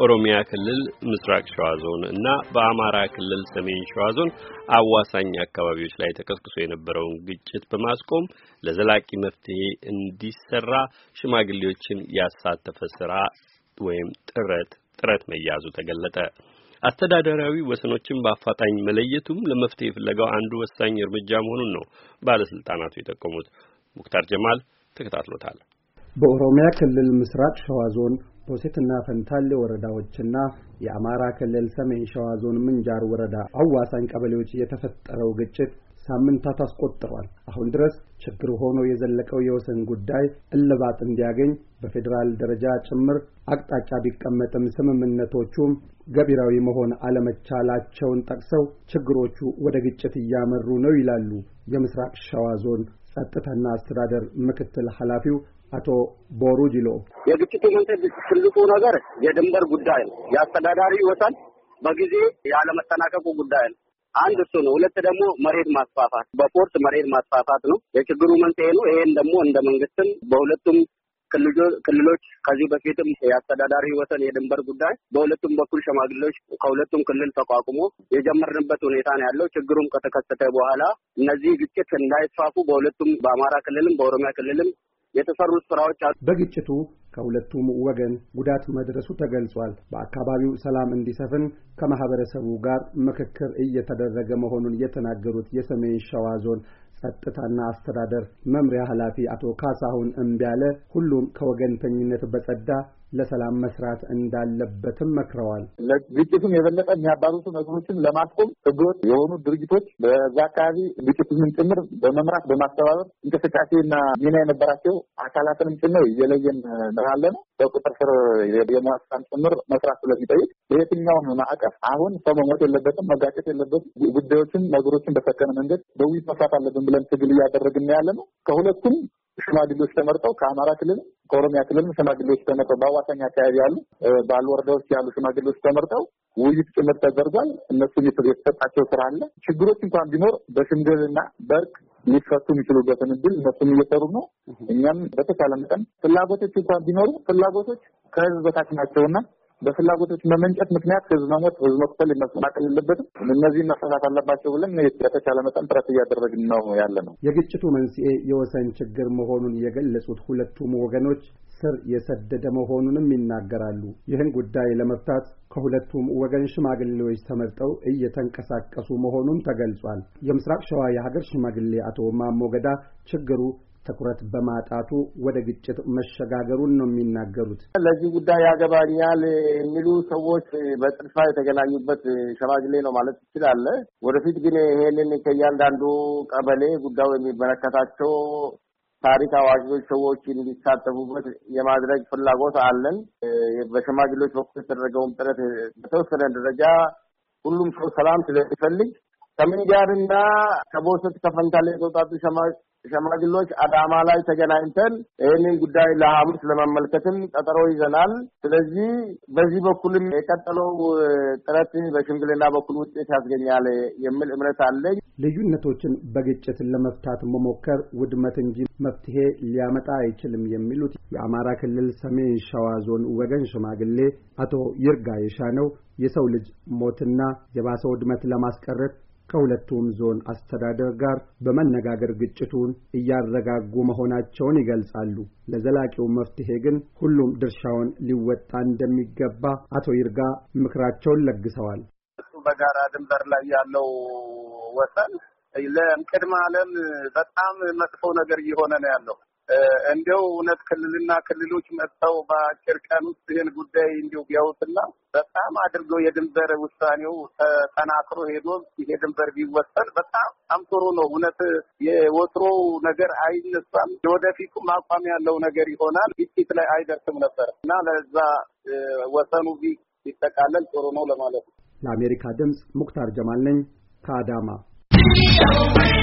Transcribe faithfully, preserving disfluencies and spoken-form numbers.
በኦሮሚያ ክልል ምስራቅ ሸዋ ዞን እና በአማራ ክልል ሰሜን ሸዋ ዞን አዋሳኝ አካባቢዎች ላይ ተቀስቅሶ የነበረውን ግጭት በማስቆም ለዘላቂ መፍትሄ እንዲሰራ ሽማግሌዎችን ያሳተፈ ስራ ወይም ጥረት ጥረት መያዙ ተገለጠ። አስተዳደራዊ ወሰኖችን በአፋጣኝ መለየቱም ለመፍትሄ ፍለጋው አንዱ ወሳኝ እርምጃ መሆኑን ነው ባለስልጣናቱ የጠቆሙት። ሙክታር ጀማል ተከታትሎታል። በኦሮሚያ ክልል ምስራቅ ሸዋ ዞን ፖሴትና ፈንታሌ ወረዳዎችና የአማራ ክልል ሰሜን ሸዋ ዞን ምንጃር ወረዳ አዋሳኝ ቀበሌዎች የተፈጠረው ግጭት ሳምንታት አስቆጥሯል። አሁን ድረስ ችግር ሆኖ የዘለቀው የወሰን ጉዳይ እልባት እንዲያገኝ በፌደራል ደረጃ ጭምር አቅጣጫ ቢቀመጥም ስምምነቶቹም ገቢራዊ መሆን አለመቻላቸውን ጠቅሰው ችግሮቹ ወደ ግጭት እያመሩ ነው ይላሉ የምስራቅ ሸዋ ዞን ጸጥታና አስተዳደር ምክትል ኃላፊው አቶ ቦሩ ዲሎ። የግጭቱ መንስኤ ትልቁ ነገር የድንበር ጉዳይ ነው። የአስተዳዳሪ ወሰን በጊዜ ያለ መጠናቀቁ ጉዳይ ነው። አንድ እሱ ነው። ሁለት ደግሞ መሬት ማስፋፋት በፖርት መሬት ማስፋፋት ነው የችግሩ መንስኤ ነው። ይሄን ደግሞ እንደ መንግስትም በሁለቱም ክልሎች ከዚህ በፊትም የአስተዳዳሪ ወሰን የድንበር ጉዳይ በሁለቱም በኩል ሸማግሌዎች ከሁለቱም ክልል ተቋቁሞ የጀመርንበት ሁኔታ ነው ያለው። ችግሩም ከተከሰተ በኋላ እነዚህ ግጭት እንዳይስፋፉ በሁለቱም በአማራ ክልልም በኦሮሚያ ክልልም የተሰሩ ስራዎች አሉ። በግጭቱ ከሁለቱም ወገን ጉዳት መድረሱ ተገልጿል። በአካባቢው ሰላም እንዲሰፍን ከማህበረሰቡ ጋር ምክክር እየተደረገ መሆኑን የተናገሩት የሰሜን ሸዋ ዞን ጸጥታና አስተዳደር መምሪያ ኃላፊ አቶ ካሳሁን እምቢያለ ሁሉም ከወገንተኝነት በጸዳ ለሰላም መስራት እንዳለበትም መክረዋል። ለግጭቱን የበለጠ የሚያባሩቱ ነገሮችን ለማስቆም ህገወጥ የሆኑ ድርጅቶች በዛ አካባቢ ግጭቱን ጭምር በመምራት በማስተባበር እንቅስቃሴና ሚና የነበራቸው አካላትንም ጭምር እየለየን ነው። በቁጥር ስር የማስታን ጭምር መስራት ስለሚጠይቅ በየትኛውም ማዕቀፍ አሁን ሰው መሞት የለበትም፣ መጋጨት የለበትም። ጉዳዮችን ነገሮችን በሰከነ መንገድ በውይይት መስራት አለብን ብለን ትግል እያደረግን ያለ ነው። ከሁለቱም ሽማግሌዎች ተመርጠው ከአማራ ክልል ከኦሮሚያ ክልል ሽማግሌዎች ተመርጠው በአዋሳኝ አካባቢ ያሉ ባሉ ወረዳዎች ያሉ ሽማግሌዎች ተመርጠው ውይይት ጭምር ተደርጓል። እነሱም የተሰጣቸው ስራ አለ። ችግሮች እንኳን ቢኖር በሽምግልና በእርቅ ሊፈቱ የሚችሉበትን እድል እነሱም እየሰሩ ነው። እኛም በተቻለ መጠን ፍላጎቶች እንኳን ቢኖሩ ፍላጎቶች ከህዝብ በታች ናቸውና በፍላጎቶች መመንጨት ምክንያት ህዝብ መሞት ህዝብ መቅተል መሰናከል የለበትም። እነዚህ መፈታት አለባቸው ብለን የተቻለ መጠን ጥረት እያደረግን ነው ያለ ነው። የግጭቱ መንስኤ የወሰን ችግር መሆኑን የገለጹት ሁለቱም ወገኖች ስር የሰደደ መሆኑንም ይናገራሉ። ይህን ጉዳይ ለመፍታት ከሁለቱም ወገን ሽማግሌዎች ተመርጠው እየተንቀሳቀሱ መሆኑን ተገልጿል። የምስራቅ ሸዋ የሀገር ሽማግሌ አቶ ማሞ ገዳ ችግሩ ትኩረት በማጣቱ ወደ ግጭት መሸጋገሩን ነው የሚናገሩት። ለዚህ ጉዳይ ያገባኛል የሚሉ ሰዎች በጥልፋ የተገናኙበት ሽማግሌ ነው ማለት ይችላል። ወደፊት ግን ይሄንን ከእያንዳንዱ ቀበሌ ጉዳዩ የሚመለከታቸው ታሪክ አዋቂዎች ሰዎች እንዲሳተፉበት የማድረግ ፍላጎት አለን። በሽማግሌዎች በኩል የተደረገውን ጥረት በተወሰነ ደረጃ ሁሉም ሰው ሰላም ስለሚፈልግ ከምንጃርና ከቦሰት ከፈንታሌ የተውጣጡ ሸማግሌዎች አዳማ ላይ ተገናኝተን ይህንን ጉዳይ ለሐሙስ ለመመልከትም ቀጠሮ ይዘናል። ስለዚህ በዚህ በኩልም የቀጠለው ጥረት በሽምግልና በኩል ውጤት ያስገኛል የሚል እምነት አለኝ። ልዩነቶችን በግጭት ለመፍታት መሞከር ውድመት እንጂ መፍትሄ ሊያመጣ አይችልም የሚሉት የአማራ ክልል ሰሜን ሸዋ ዞን ወገን ሽማግሌ አቶ ይርጋ የሻነው የሰው ልጅ ሞትና የባሰ ውድመት ለማስቀረት ከሁለቱም ዞን አስተዳደር ጋር በመነጋገር ግጭቱን እያረጋጉ መሆናቸውን ይገልጻሉ። ለዘላቂው መፍትሄ ግን ሁሉም ድርሻውን ሊወጣ እንደሚገባ አቶ ይርጋ ምክራቸውን ለግሰዋል። በጋራ ድንበር ላይ ያለው ወሰን ለቅድመ ዓለም በጣም መጥፎ ነገር እየሆነ ነው ያለው። እንደው እውነት ክልልና ክልሎች መጥተው በአጭር ቀን ውስጥ ይህን ጉዳይ እንዲው ቢያውትና በጣም አድርገው የድንበር ውሳኔው ተጠናክሮ ሄዶ ይሄ ድንበር ቢወሰን በጣም አምጥሮ ነው። እውነት የወትሮው ነገር አይነሳም። ወደፊቱ ማቋም ያለው ነገር ይሆናል። ግጭት ላይ አይደርስም ነበር እና ለዛ ወሰኑ ቢጠቃለል ጥሩ ነው ለማለት ነው። ለአሜሪካ ድምጽ ሙክታር ጀማል ነኝ ከአዳማ።